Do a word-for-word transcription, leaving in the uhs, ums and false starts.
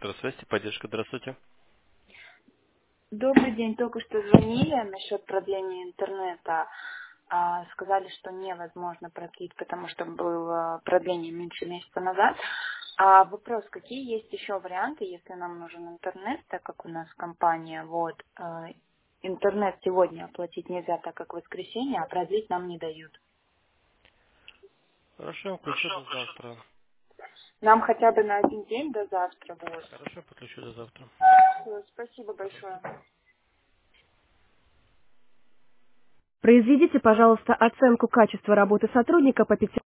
Спектр связи, поддержка, здравствуйте. Добрый день. Только что звонили насчет продления интернета. А, сказали, что невозможно продлить, потому что было продление меньше месяца назад. А вопрос, какие есть еще варианты, если нам нужен интернет, так как у нас компания, вот, э, интернет сегодня оплатить нельзя, так как воскресенье, а продлить нам не дают. Хорошо, я включу до завтра. Нам хотя бы на один день до завтра, вот. Хорошо, подключу до завтра. Всё, спасибо большое. Произведите, пожалуйста, оценку качества работы сотрудника по пяти.